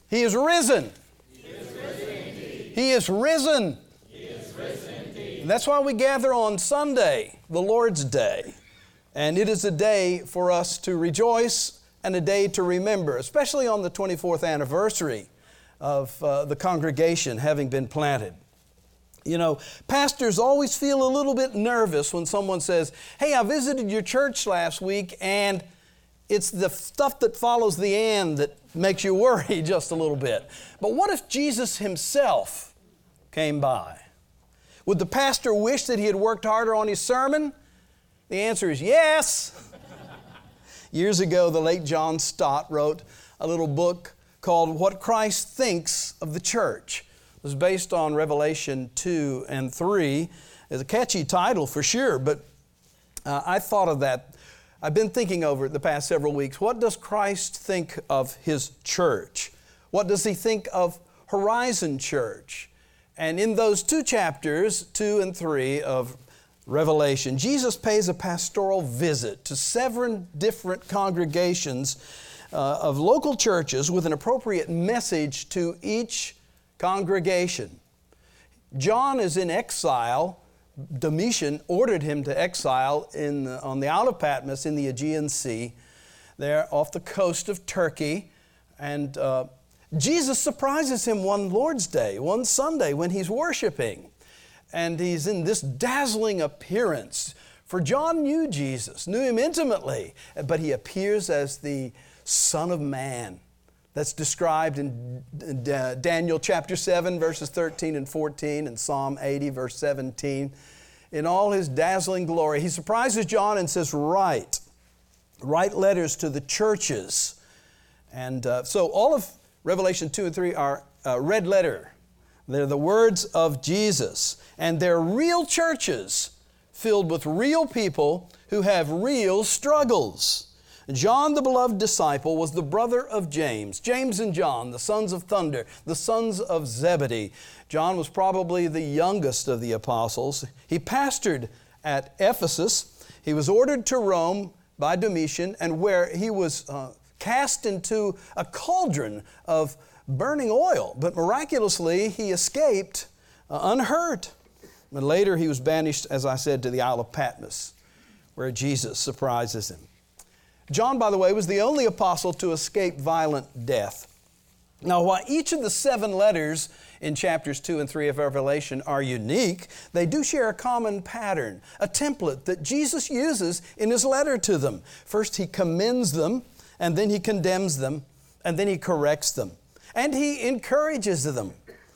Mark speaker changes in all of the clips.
Speaker 1: He is risen.
Speaker 2: He is risen indeed.
Speaker 1: He is risen.
Speaker 2: He is risen indeed.
Speaker 1: And that's why we gather on Sunday, the Lord's Day. And it is a day for us to rejoice and a day to remember, especially on the 24th anniversary of the congregation having been planted. You know, pastors always feel a little bit nervous when someone says, hey, I visited your church last week, and it's the stuff that follows the "and" that makes you worry just a little bit. But what if Jesus Himself came by? Would the pastor wish that he had worked harder on his sermon? The answer is yes. Years ago, the late John Stott wrote a little book called What Christ Thinks of the Church. It was based on Revelation 2 and 3. It's a catchy title for sure, but I thought of that. I've been thinking over it the past several weeks. What does Christ think of His church? What does He think of Horizon Church? And in those two chapters, 2 and 3 of Revelation, Jesus pays a pastoral visit to 7 different congregations of local churches with an appropriate message to each congregation. John is in exile. Domitian ordered him to exile on the Isle of Patmos in the Aegean Sea, there off the coast of Turkey. And Jesus surprises him one Lord's Day, one Sunday when he's worshiping. And he's in this dazzling appearance. For John knew Jesus, knew Him intimately, but He appears as the Son of Man. That's described in Daniel chapter 7, verses 13 and 14, and Psalm 80, verse 17. In all His dazzling glory, He surprises John and says, write letters to the churches. And so all of Revelation 2 and 3 are red letter. They're the words of Jesus. And they're real churches filled with real people who have real struggles. John, the beloved disciple, was the brother of James. James and John, the sons of thunder, the sons of Zebedee. John was probably the youngest of the apostles. He pastored at Ephesus. He was ordered to Rome by Domitian, and where he was cast into a cauldron of burning oil. But miraculously, he escaped unhurt. And later he was banished, as I said, to the Isle of Patmos, where Jesus surprises him. John, by the way, was the only apostle to escape violent death. Now, while each of the 7 letters in chapters 2 and 3 of Revelation are unique, they do share a common pattern, a template that Jesus uses in His letter to them. First, He commends them, and then He condemns them, and then He corrects them. And He encourages them.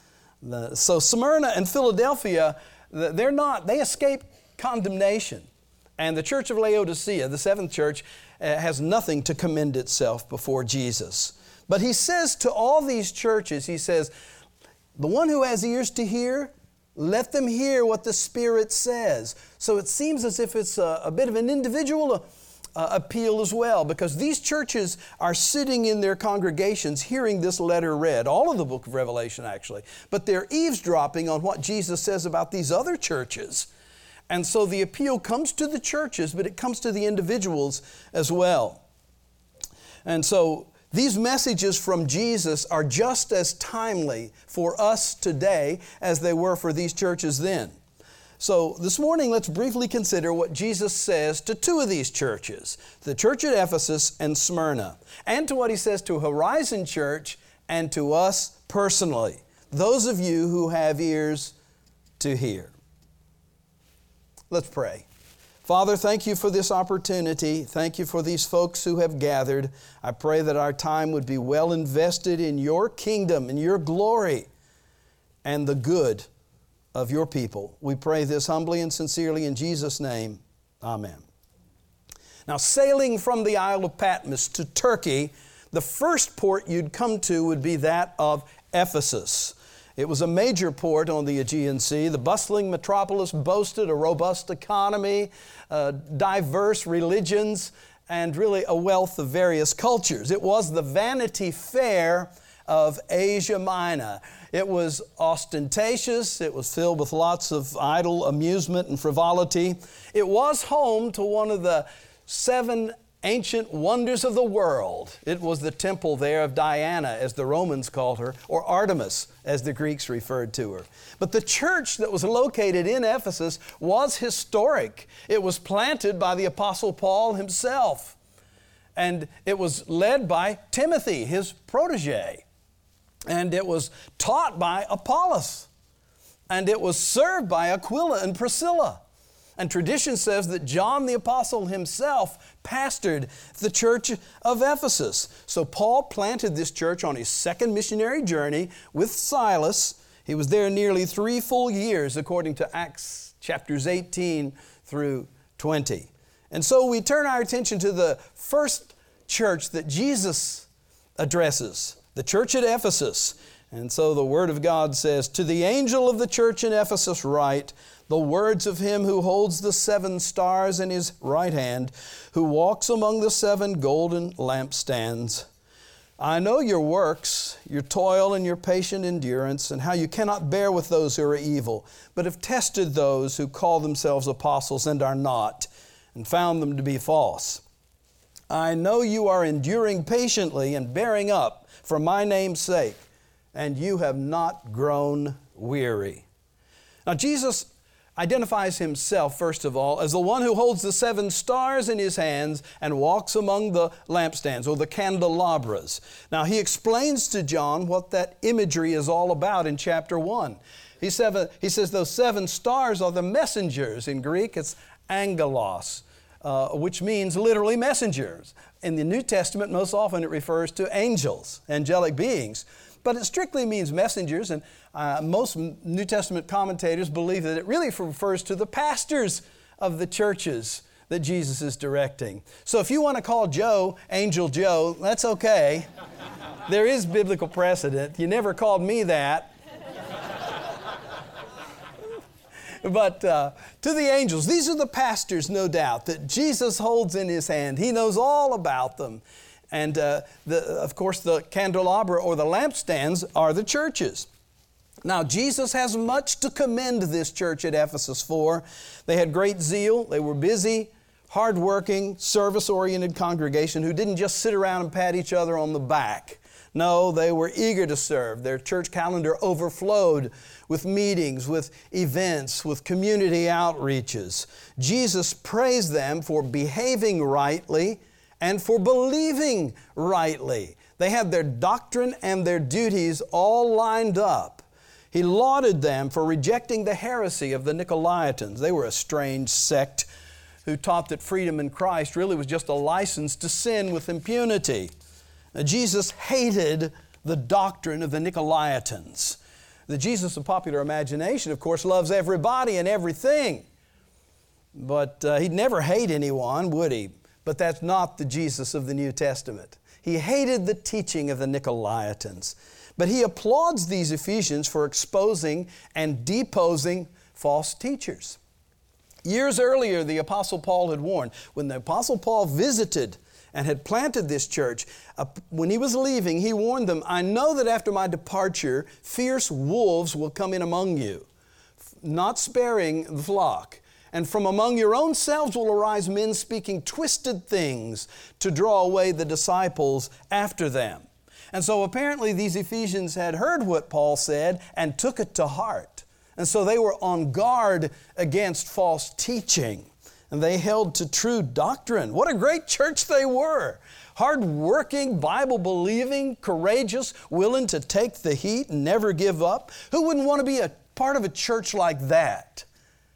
Speaker 1: So Smyrna and Philadelphia, they escape condemnation. And the church of Laodicea, the 7th church, has nothing to commend itself before Jesus. But He says to all these churches, He says, the one who has ears to hear, let them hear what the Spirit says. So it seems as if it's a bit of an individual appeal as well, because these churches are sitting in their congregations hearing this letter read, all of the book of Revelation actually, but they're eavesdropping on what Jesus says about these other churches. And so the appeal comes to the churches, but it comes to the individuals as well. And so these messages from Jesus are just as timely for us today as they were for these churches then. So this morning, let's briefly consider what Jesus says to 2 of these churches, the church at Ephesus and Smyrna, and to what He says to Horizon Church and to us personally, those of you who have ears to hear. Let's pray. Father, thank You for this opportunity. Thank You for these folks who have gathered. I pray that our time would be well invested in Your kingdom, in Your glory, and the good of Your people. We pray this humbly and sincerely in Jesus' name. Amen. Now, sailing from the Isle of Patmos to Turkey, the first port you'd come to would be that of Ephesus. It was a major port on the Aegean Sea. The bustling metropolis boasted a robust economy, diverse religions, and really a wealth of various cultures. It was the Vanity Fair of Asia Minor. It was ostentatious. It was filled with lots of idle amusement and frivolity. It was home to one of the 7 ancient wonders of the world. It was the temple there of Diana, as the Romans called her, or Artemis, as the Greeks referred to her. But the church that was located in Ephesus was historic. It was planted by the Apostle Paul himself. And it was led by Timothy, his protege. And it was taught by Apollos. And it was served by Aquila and Priscilla. And tradition says that John the Apostle himself pastored the church of Ephesus. So Paul planted this church on his second missionary journey with Silas. He was there nearly 3 full years, according to Acts chapters 18 through 20. And so we turn our attention to the first church that Jesus addresses, the church at Ephesus. And so the Word of God says, "To the angel of the church in Ephesus write, the words of him who holds the 7 stars in his right hand, who walks among the 7 golden lampstands. I know your works, your toil and your patient endurance, and how you cannot bear with those who are evil, but have tested those who call themselves apostles and are not, and found them to be false. I know you are enduring patiently and bearing up for my name's sake, and you have not grown weary." Now Jesus identifies himself, first of all, as the one who holds the 7 stars in his hands and walks among the lampstands, or the candelabras. Now he explains to John what that imagery is all about in chapter 1. He says those 7 stars are the messengers. In Greek, it's angelos, which means literally messengers. In the New Testament, most often it refers to angels, angelic beings. But it strictly means messengers, and most New Testament commentators believe that it really refers to the pastors of the churches that Jesus is directing. So if you want to call Joe Angel Joe, that's okay. There is biblical precedent. You never called me that. But to the angels, these are the pastors, no doubt, that Jesus holds in his hand. He knows all about them. And of course, the candelabra or the lampstands are the churches. Now, Jesus has much to commend this church at Ephesus for. They had great zeal. They were busy, hardworking, service-oriented congregation who didn't just sit around and pat each other on the back. No, they were eager to serve. Their church calendar overflowed with meetings, with events, with community outreaches. Jesus praised them for behaving rightly and for believing rightly. They had their doctrine and their duties all lined up. He lauded them for rejecting the heresy of the Nicolaitans. They were a strange sect who taught that freedom in Christ really was just a license to sin with impunity. Now, Jesus hated the doctrine of the Nicolaitans. The Jesus of popular imagination, of course, loves everybody and everything. But he'd never hate anyone, would he? But that's not the Jesus of the New Testament. He hated the teaching of the Nicolaitans. But he applauds these Ephesians for exposing and deposing false teachers. Years earlier, the Apostle Paul had warned. When the Apostle Paul visited and had planted this church, when he was leaving, he warned them, "I know that after my departure, fierce wolves will come in among you, not sparing the flock. And from among your own selves will arise men speaking twisted things to draw away the disciples after them." And so apparently these Ephesians had heard what Paul said and took it to heart. And so they were on guard against false teaching. And they held to true doctrine. What a great church they were. Hard-working, Bible-believing, courageous, willing to take the heat and never give up. Who wouldn't want to be a part of a church like that?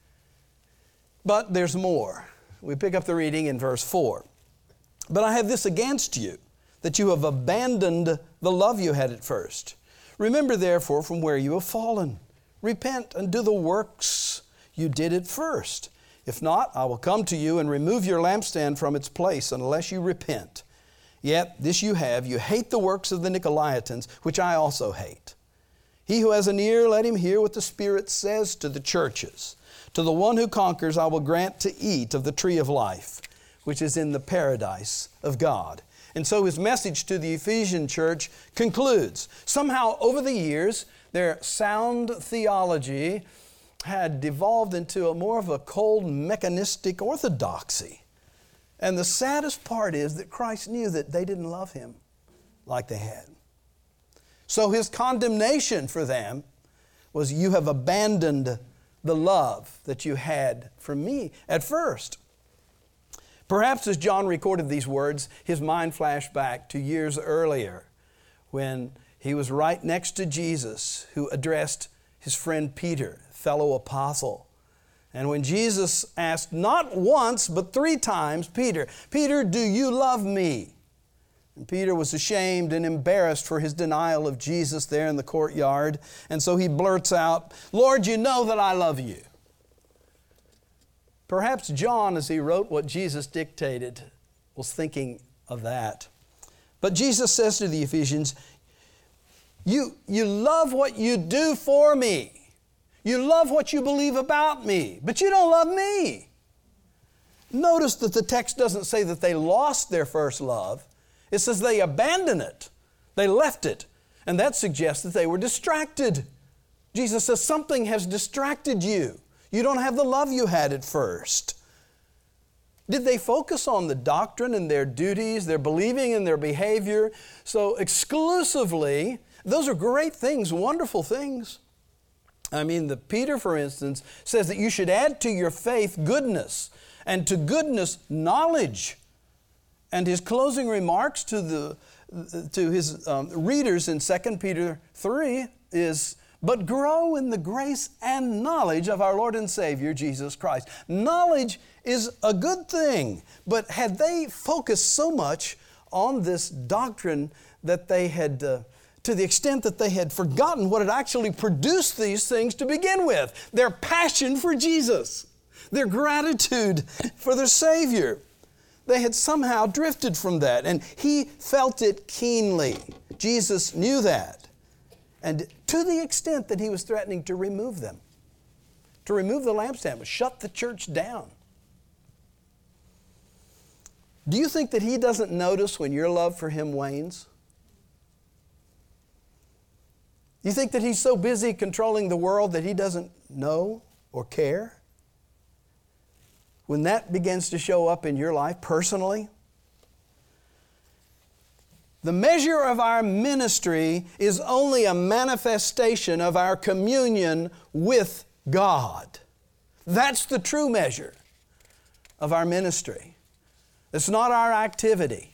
Speaker 1: But there's more. We pick up the reading in verse 4. "But I have this against you, that you have abandoned the love you had at first. Remember therefore from where you have fallen. Repent and do the works you did at first. If not, I will come to you and remove your lampstand from its place unless you repent. Yet this you have, you hate the works of the Nicolaitans, which I also hate. He who has an ear, let him hear what the Spirit says to the churches. To the one who conquers, I will grant to eat of the tree of life, which is in the paradise of God." And so his message to the Ephesian church concludes. Somehow over the years, their sound theology had devolved into more of a cold mechanistic orthodoxy. And the saddest part is that Christ knew that they didn't love Him like they had. So His condemnation for them was, you have abandoned the love that you had for me at first. Perhaps as John recorded these words, his mind flashed back to years earlier when he was right next to Jesus, who addressed his friend Peter, fellow apostle. And when Jesus asked not once but 3 times, Peter, do you love me? And Peter was ashamed and embarrassed for his denial of Jesus there in the courtyard. And so he blurts out, Lord, you know that I love you. Perhaps John, as he wrote what Jesus dictated, was thinking of that. But Jesus says to the Ephesians, you love what you do for me. You love what you believe about me, but you don't love me. Notice that the text doesn't say that they lost their first love. It says they abandoned it. They left it. And that suggests that they were distracted. Jesus says something has distracted you. You don't have the love you had at first. Did they focus on the doctrine and their duties, their believing and their behavior so exclusively? Those are great things, wonderful things. I mean, Peter, for instance, says that you should add to your faith goodness, and to goodness knowledge. And his closing remarks to his readers in 2 Peter 3 is, but grow in the grace and knowledge of our Lord and Savior, Jesus Christ. Knowledge is a good thing, but had they focused so much on this doctrine that they had, to the extent that they had forgotten what had actually produced these things to begin with, their passion for Jesus, their gratitude for their Savior. They had somehow drifted from that, and he felt it keenly. Jesus knew that. And to the extent that he was threatening to remove them, to remove the lampstand, shut the church down. Do you think that he doesn't notice when your love for him wanes? You think that he's so busy controlling the world that he doesn't know or care? When that begins to show up in your life personally? The measure of our ministry is only a manifestation of our communion with God. That's the true measure of our ministry. It's not our activity.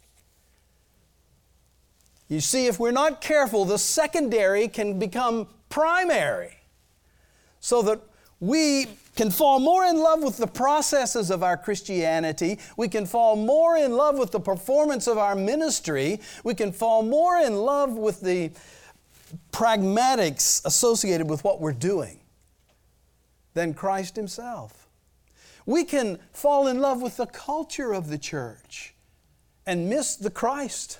Speaker 1: You see, if we're not careful, the secondary can become primary, so that we can fall more in love with the processes of our Christianity. We can fall more in love with the performance of our ministry. We can fall more in love with the pragmatics associated with what we're doing than Christ Himself. We can fall in love with the culture of the church and miss the Christ.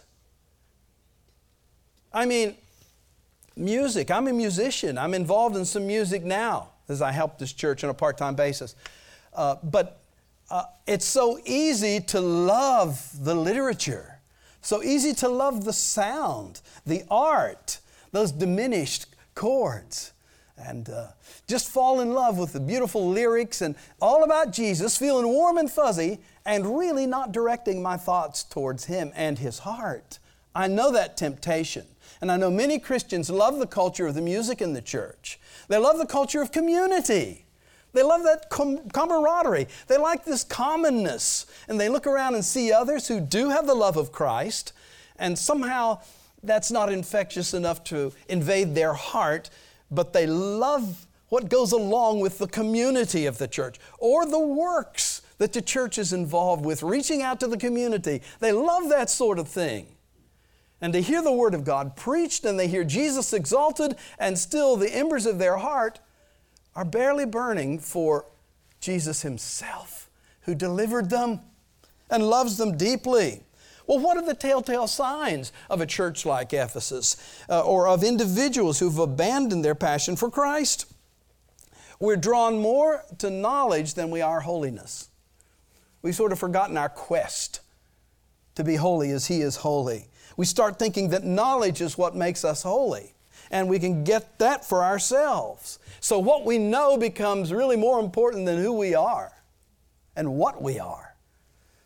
Speaker 1: I mean, music. I'm a musician. I'm involved in some music now as I help this church on a part-time basis. But it's so easy to love the literature, so easy to love the sound, the art, those diminished chords, and just fall in love with the beautiful lyrics and all about Jesus, feeling warm and fuzzy, and really not directing my thoughts towards Him and His heart. I know that temptation. And I know many Christians love the culture of the music in the church. They love the culture of community. They love that camaraderie. They like this commonness. And they look around and see others who do have the love of Christ, and somehow that's not infectious enough to invade their heart, but they love what goes along with the community of the church or the works that the church is involved with, reaching out to the community. They love that sort of thing. And to hear the Word of God preached, and they hear Jesus exalted, and still the embers of their heart are barely burning for Jesus Himself, who delivered them and loves them deeply. Well, what are the telltale signs of a church like Ephesus, or of individuals who've abandoned their passion for Christ? We're drawn more to knowledge than we are holiness. We've sort of forgotten our quest to be holy as He is holy. We start thinking that knowledge is what makes us holy, and we can get that for ourselves. So what we know becomes really more important than who we are and what we are.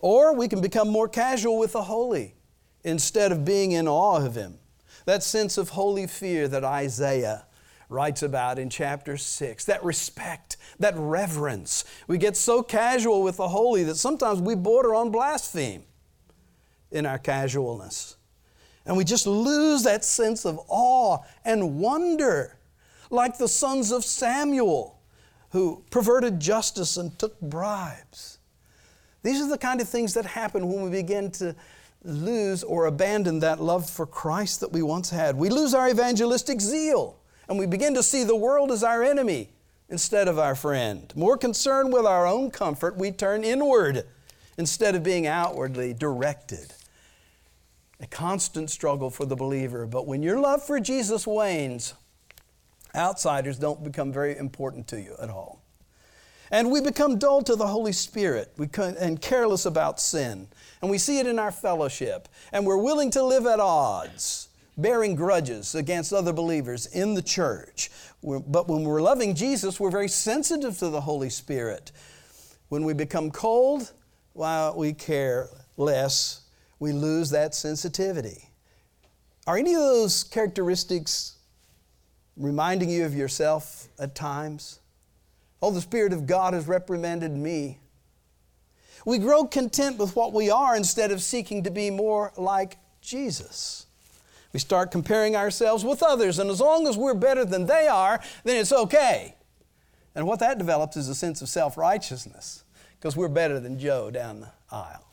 Speaker 1: Or we can become more casual with the holy instead of being in awe of Him. That sense of holy fear that Isaiah writes about in chapter 6, that respect, that reverence. We get so casual with the holy that sometimes we border on blaspheme in our casualness. And we just lose that sense of awe and wonder, like the sons of Samuel who perverted justice and took bribes. These are the kind of things that happen when we begin to lose or abandon that love for Christ that we once had. We lose our evangelistic zeal, and we begin to see the world as our enemy instead of our friend. More concerned with our own comfort, we turn inward instead of being outwardly directed. A constant struggle for the believer. But when your love for Jesus wanes, outsiders don't become very important to you at all. And we become dull to the Holy Spirit and careless about sin. And we see it in our fellowship. And we're willing to live at odds, bearing grudges against other believers in the church. But when we're loving Jesus, we're very sensitive to the Holy Spirit. When we become cold, while we care less, we lose that sensitivity. Are any of those characteristics reminding you of yourself at times? Oh, the Spirit of God has reprimanded me. We grow content with what we are instead of seeking to be more like Jesus. We start comparing ourselves with others, and as long as we're better than they are, then it's okay. And what that develops is a sense of self-righteousness, because we're better than Joe down the aisle.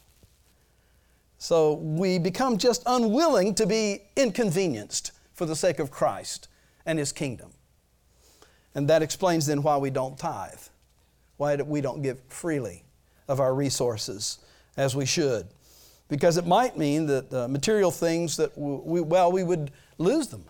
Speaker 1: So we become just unwilling to be inconvenienced for the sake of Christ and His kingdom. And that explains then why we don't tithe, why we don't give freely of our resources as we should. Because it might mean that material things that we would lose them.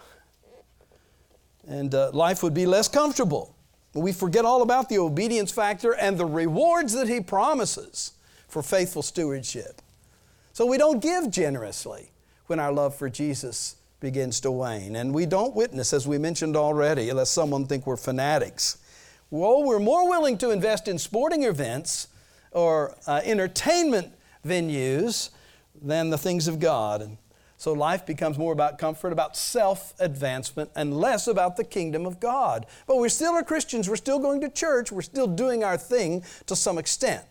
Speaker 1: And life would be less comfortable. We forget all about the obedience factor and the rewards that He promises for faithful stewardship. So we don't give generously when our love for Jesus begins to wane. And we don't witness, as we mentioned already, lest someone think we're fanatics. Well, we're more willing to invest in sporting events or entertainment venues than the things of God. And so life becomes more about comfort, about self-advancement, and less about the kingdom of God. But we still are Christians. We're still going to church. We're still doing our thing to some extent.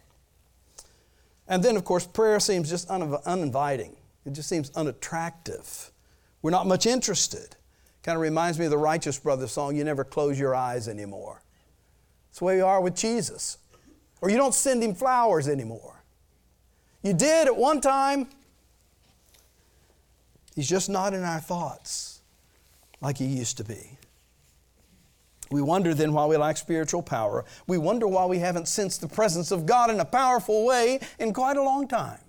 Speaker 1: And then, of course, prayer seems just uninviting. It just seems unattractive. We're not much interested. Kind of reminds me of the Righteous Brothers song, "You never close your eyes anymore." It's the way you are with Jesus. Or you don't send Him flowers anymore. You did at one time. He's just not in our thoughts like He used to be. We wonder then why we lack spiritual power. We wonder why we haven't sensed the presence of God in a powerful way in quite a long time.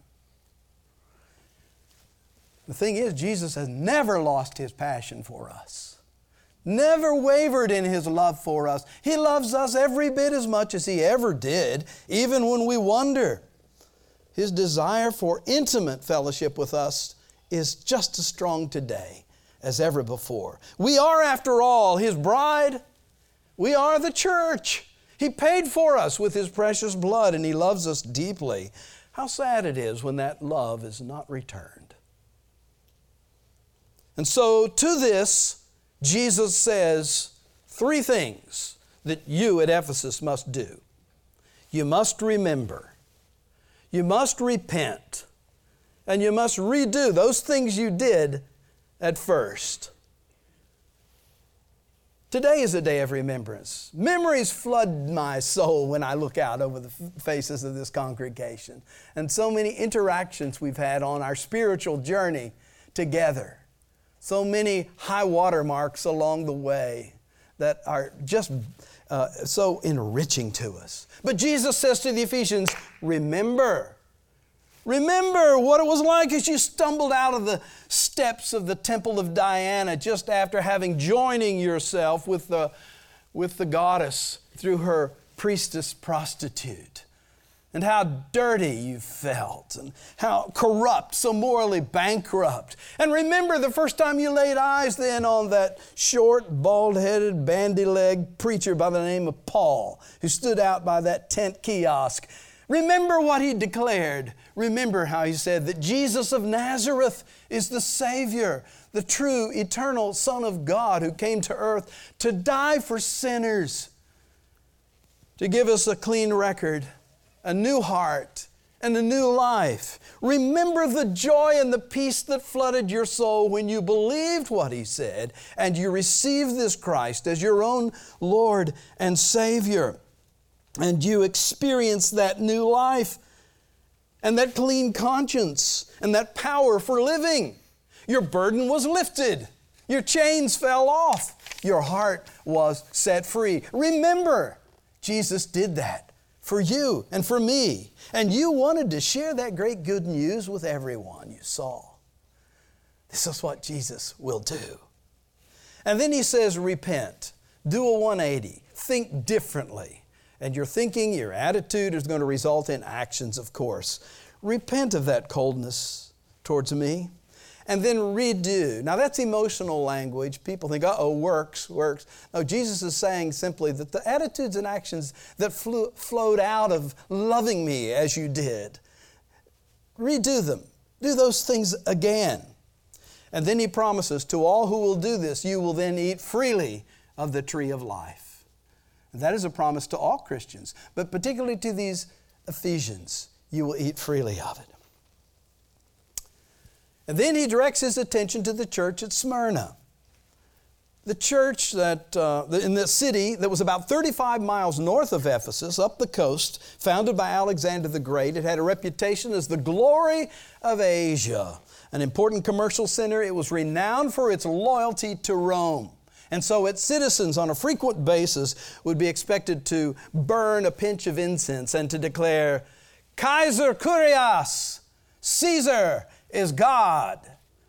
Speaker 1: The thing is, Jesus has never lost His passion for us. Never wavered in His love for us. He loves us every bit as much as He ever did, even when we wonder. His desire for intimate fellowship with us is just as strong today as ever before. We are, after all, His bride. We are the church. He paid for us with His precious blood, and He loves us deeply. How sad it is when that love is not returned. And so to this, Jesus says 3 things that you at Ephesus must do. You must remember. You must repent. And you must redo those things you did at first. Today is a day of remembrance. Memories flood my soul when I look out over the faces of this congregation. And so many interactions we've had on our spiritual journey together. So many high water marks along the way that are just so enriching to us. But Jesus says to the Ephesians, remember. Remember what it was like as you stumbled out of the steps of the temple of Diana just after having joining yourself with the goddess through her priestess prostitute. And how dirty you felt, and how corrupt, so morally bankrupt. And remember the first time you laid eyes then on that short, bald-headed, bandy-legged preacher by the name of Paul, who stood out by that tent kiosk. Remember what he declared. Remember how he said that Jesus of Nazareth is the Savior, the true, eternal Son of God who came to earth to die for sinners, to give us a clean record, a new heart, and a new life. Remember the joy and the peace that flooded your soul when you believed what he said and you received this Christ as your own Lord and Savior. And you experienced that new life and that clean conscience and that power for living. Your burden was lifted. Your chains fell off. Your heart was set free. Remember, Jesus did that for you and for me. And you wanted to share that great good news with everyone you saw. This is what Jesus will do. And then he says, repent. Do a 180. Think differently. And your thinking, your attitude is going to result in actions, of course. Repent of that coldness towards me. And then redo. Now that's emotional language. People think, works. No, Jesus is saying simply that the attitudes and actions that flowed out of loving me as you did, redo them. Do those things again. And then he promises, to all who will do this, you will then eat freely of the tree of life. And that is a promise to all Christians, but particularly to these Ephesians, you will eat freely of it. And then he directs his attention to the church at Smyrna. The church that in the city that was about 35 miles north of Ephesus, up the coast, founded by Alexander the Great. It had a reputation as the glory of Asia. An important commercial center, it was renowned for its loyalty to Rome. And so its citizens on a frequent basis would be expected to burn a pinch of incense and to declare, Kaiser Kyrios, Caesar is God.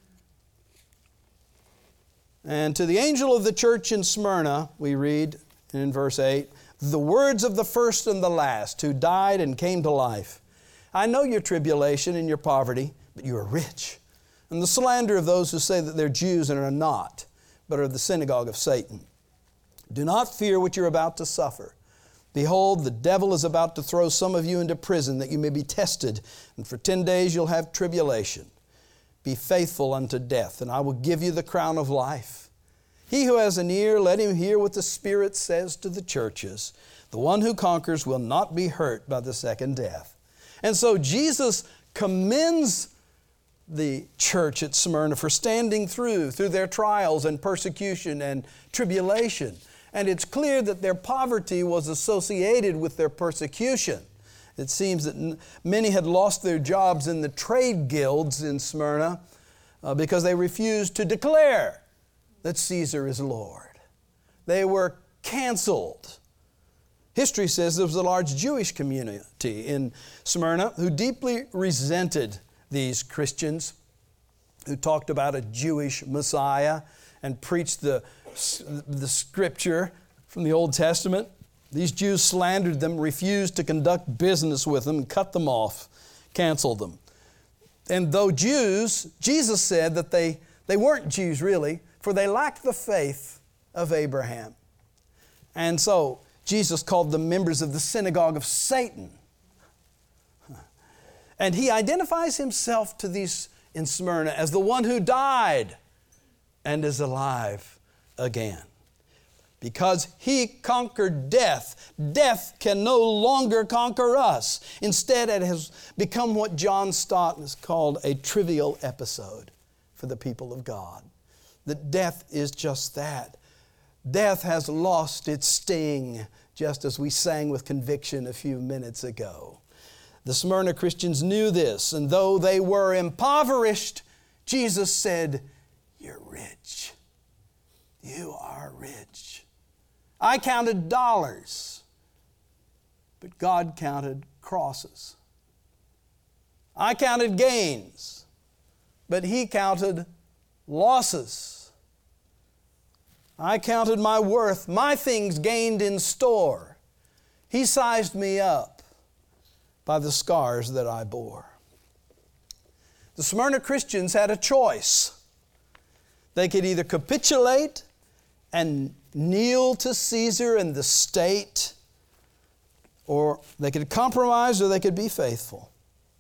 Speaker 1: And to the angel of the church in Smyrna, we read in verse 8, the words of the first and the last who died and came to life. I know your tribulation and your poverty, but you are rich. And the slander of those who say that they're Jews and are not, but are the synagogue of Satan. Do not fear what you're about to suffer. Behold, the devil is about to throw some of you into prison that you may be tested, and for 10 days you'll have tribulation. Be faithful unto death, and I will give you the crown of life. He who has an ear, let him hear what the Spirit says to the churches. The one who conquers will not be hurt by the second death. And so Jesus commends the church at Smyrna for standing through their trials and persecution and tribulation. And it's clear that their poverty was associated with their persecution. It seems that many had lost their jobs in the trade guilds in Smyrna because they refused to declare that Caesar is Lord. They were canceled. History says there was a large Jewish community in Smyrna who deeply resented these Christians who talked about a Jewish Messiah and preached the scripture from the Old Testament. These Jews slandered them, refused to conduct business with them, and cut them off, canceled them. And though Jews, Jesus said that they weren't Jews really, for they lacked the faith of Abraham. And so Jesus called them members of the synagogue of Satan. And he identifies himself to these in Smyrna as the one who died and is alive again. Because he conquered death, death can no longer conquer us. Instead, it has become what John Stott has called a trivial episode for the people of God. That death is just that. Death has lost its sting, just as we sang with conviction a few minutes ago. The Smyrna Christians knew this, and though they were impoverished, Jesus said, "You're rich. You are rich." I counted dollars, but God counted crosses. I counted gains, but He counted losses. I counted my worth, my things gained in store. He sized me up by the scars that I bore. The Smyrna Christians had a choice. They could either capitulate and kneel to Caesar and the state, or they could compromise, or they could be faithful.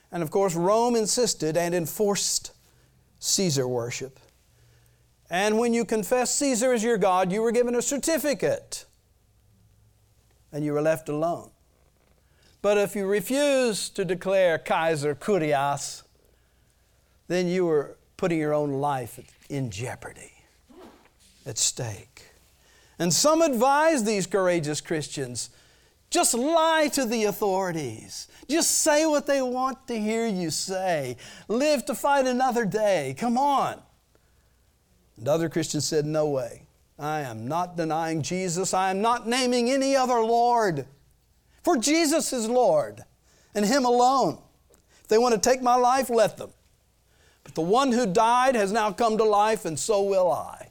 Speaker 1: And of course, Rome insisted and enforced Caesar worship. And when you confessed Caesar as your God, you were given a certificate. And you were left alone. But if you refused to declare Kaiser Kurios, then you were putting your own life in jeopardy, at stake. And some advise these courageous Christians, just lie to the authorities. Just say what they want to hear you say. Live to fight another day. Come on. And other Christians said, no way. I am not denying Jesus. I am not naming any other Lord. For Jesus is Lord, and Him alone. If they want to take my life, let them. But the one who died has now come to life, and so will I.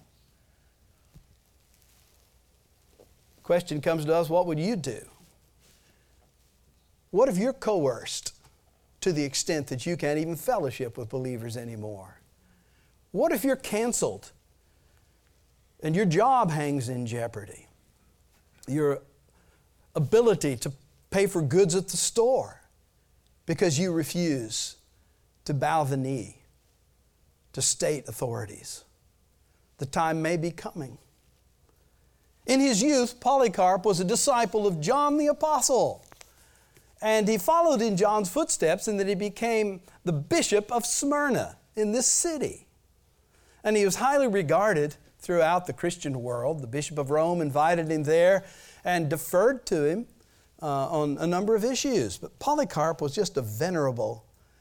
Speaker 1: The question comes to us, what would you do? What if you're coerced to the extent that you can't even fellowship with believers anymore? What if you're canceled and your job hangs in jeopardy? Your ability to pay for goods at the store because you refuse to bow the knee to state authorities. The time may be coming. In his youth, Polycarp was a disciple of John the Apostle. And he followed in John's footsteps in that he became the bishop of Smyrna in this city. And he was highly regarded throughout the Christian world. The Bishop of Rome invited him there and deferred to him on a number of issues. But Polycarp was just a venerable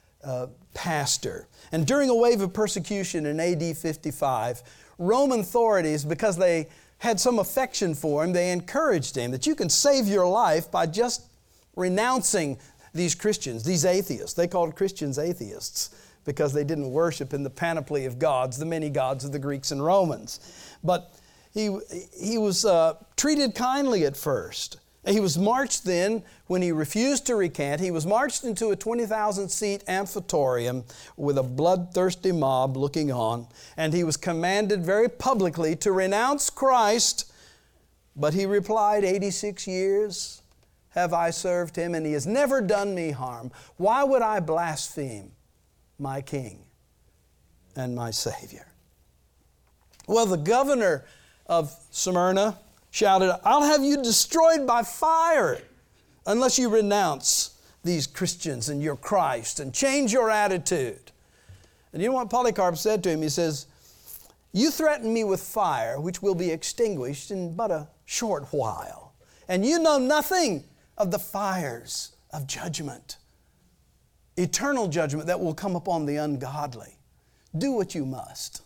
Speaker 1: pastor. And during a wave of persecution in AD 55, Roman authorities, because they had some affection for him, they encouraged him that you can save your life by just renouncing these Christians, these atheists. They called Christians atheists because they didn't worship in the panoply of gods, the many gods of the Greeks and Romans. But he was treated kindly at first. He was marched then, when he refused to recant, he was marched into a 20,000-seat amphitheater with a bloodthirsty mob looking on, and he was commanded very publicly to renounce Christ, but he replied, 86 years have I served Him, and He has never done me harm. Why would I blaspheme my King and my Savior? Well, the governor of Smyrna shouted, I'll have you destroyed by fire unless you renounce these Christians and your Christ and change your attitude. And you know what Polycarp said to him? He says, you threaten me with fire, which will be extinguished in but a short while. And you know nothing of the fires of judgment, eternal judgment that will come upon the ungodly. Do what you must.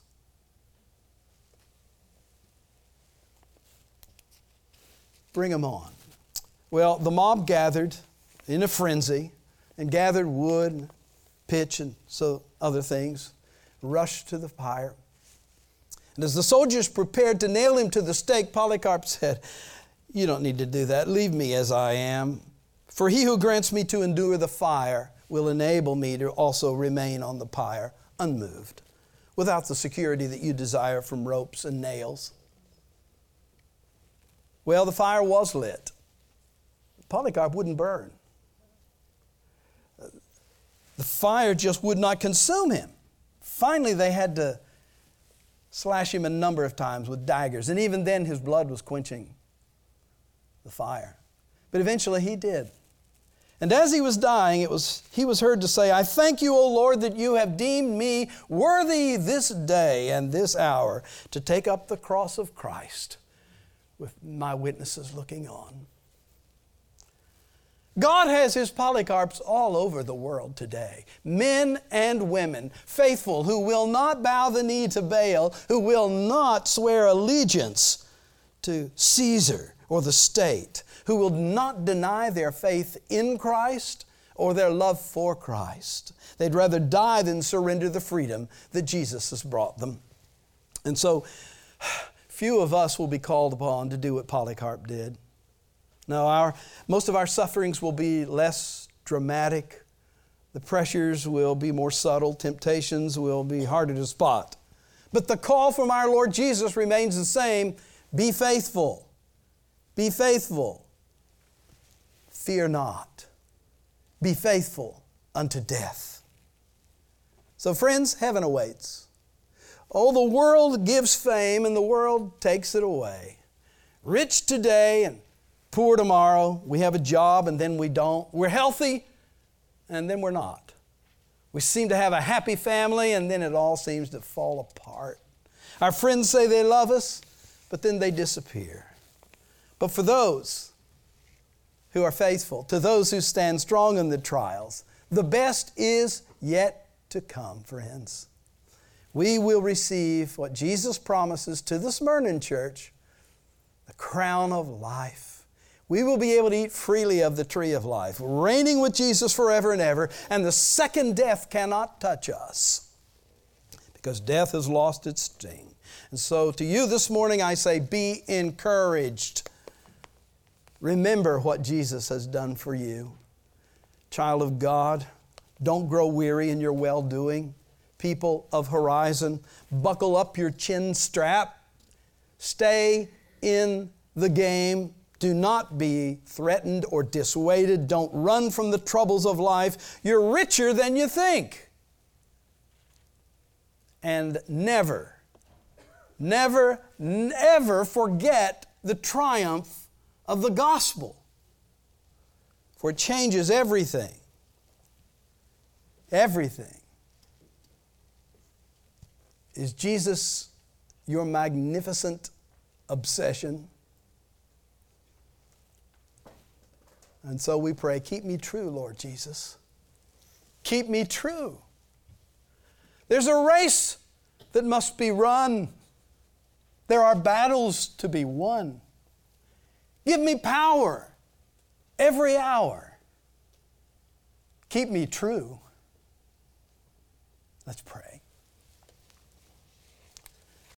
Speaker 1: Bring them on. Well, the mob gathered in a frenzy and gathered wood and pitch and so other things, rushed to the fire. And as the soldiers prepared to nail him to the stake, Polycarp said, you don't need to do that. Leave me as I am. For He who grants me to endure the fire will enable me to also remain on the pyre unmoved, without the security that you desire from ropes and nails. Well, the fire was lit. Polycarp wouldn't burn. The fire just would not consume him. Finally, they had to slash him a number of times with daggers, and even then his blood was quenching the fire. But eventually he did. And as he was dying, he was heard to say, I thank you, O Lord, that you have deemed me worthy this day and this hour to take up the cross of Christ with my witnesses looking on. God has His Polycarps all over the world today. Men and women, faithful, who will not bow the knee to Baal, who will not swear allegiance to Caesar or the state, who will not deny their faith in Christ or their love for Christ. They'd rather die than surrender the freedom that Jesus has brought them. And so, few of us will be called upon to do what Polycarp did. No, most of our sufferings will be less dramatic. The pressures will be more subtle. Temptations will be harder to spot. But the call from our Lord Jesus remains the same. Be faithful. Be faithful. Fear not. Be faithful unto death. So friends, heaven awaits. Oh, the world gives fame and the world takes it away. Rich today and poor tomorrow. We have a job and then we don't. We're healthy and then we're not. We seem to have a happy family and then it all seems to fall apart. Our friends say they love us, but then they disappear. But for those who are faithful, to those who stand strong in the trials, the best is yet to come, friends. We will receive what Jesus promises to the Smyrna church, the crown of life. We will be able to eat freely of the tree of life, reigning with Jesus forever and ever, and the second death cannot touch us because death has lost its sting. And so to you this morning I say, be encouraged. Remember what Jesus has done for you. Child of God, don't grow weary in your well-doing. People of Horizon, buckle up your chin strap. Stay in the game. Do not be threatened or dissuaded. Don't run from the troubles of life. You're richer than you think. And never, never, never forget the triumph of the gospel. For it changes everything. Everything. Is Jesus your magnificent obsession? And so we pray, keep me true, Lord Jesus. Keep me true. There's a race that must be run. There are battles to be won. Give me power every hour. Keep me true. Let's pray.